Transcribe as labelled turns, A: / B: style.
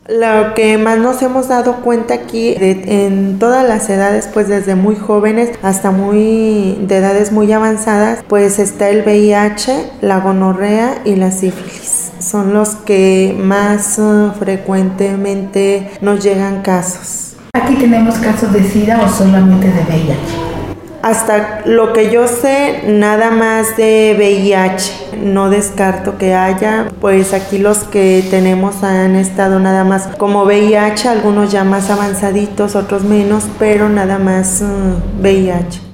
A: Lo que más nos hemos dado cuenta aquí en todas las edades, pues desde muy jóvenes hasta de edades muy avanzadas, pues está el VIH, la gonorrea y la sífilis. Son los que más frecuentemente nos llegan casos.
B: ¿Aquí tenemos casos de SIDA o solamente de VIH?
A: Hasta lo que yo sé, nada más de VIH. No descarto que haya, pues aquí los que tenemos han estado nada más como VIH, algunos ya más avanzaditos, otros menos, pero nada más VIH.